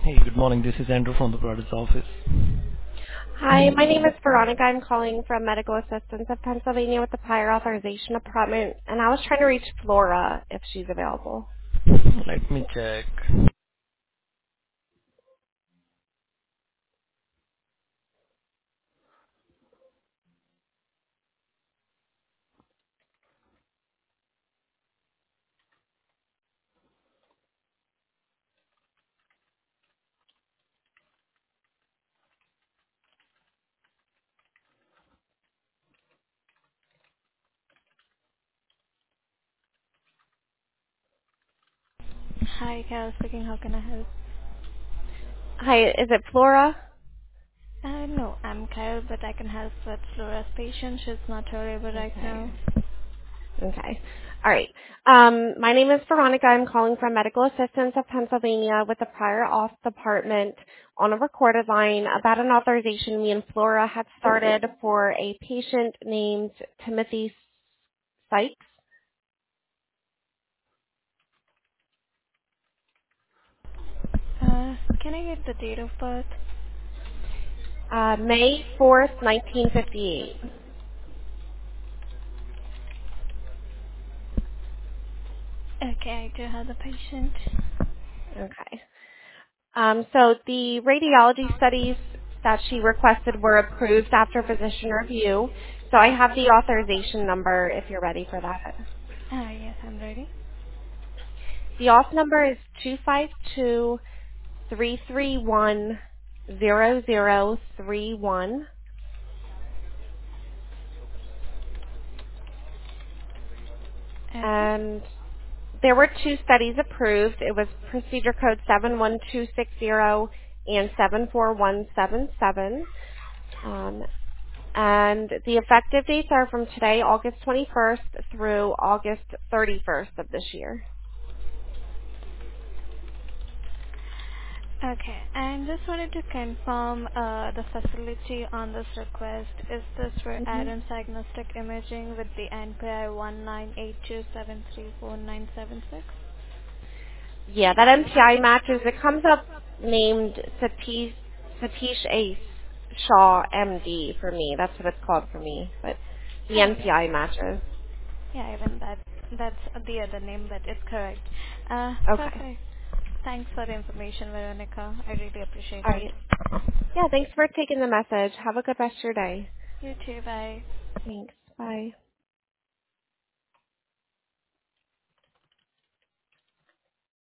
Hey, good morning. This is Andrew from the Brothers office. Hi, my name is Veronica. I'm calling from Medical Assistance of Pennsylvania with the Prior Authorization Department, and I was trying to reach Flora if she's available. Let me check. Hi, Carol speaking. How can I help? Hi, is it Flora? No, I'm Carol, but I can help with Flora's patient. She's not available right Okay. now. Okay. All right. My name is Veronica. I'm calling from Medical Assistance of Pennsylvania with the Prior Auth Department on a recorded line about an authorization me and Flora had started for a patient named Timothy Sykes. Can I get the date of birth? May 4th, 1958. Okay, I do have the patient. Okay. So the radiology studies that she requested were approved after physician review. So I have the authorization number if you're ready for that. Yes, I'm ready. The auth number is 252-331-0031. Okay. And there were two studies approved. It was procedure code 71260 and 74177. And the effective dates are from today, August 21st through August 31st of this year. Okay, and just wanted to confirm the facility on this request. Is this for hmm Adams Diagnostic Imaging with the NPI 1982734976? Yeah, that MPI matches. It comes up named Satish A. Shaw MD for me. That's what it's called for me. But the Oh, yeah. NPI matches. Yeah, even that's the other name, but it's correct. Okay. Perfect. Thanks for the information, Veronica. I really appreciate All it. right. Yeah, thanks for taking the message. Have a good rest of your day. You too. Bye. Thanks. Bye.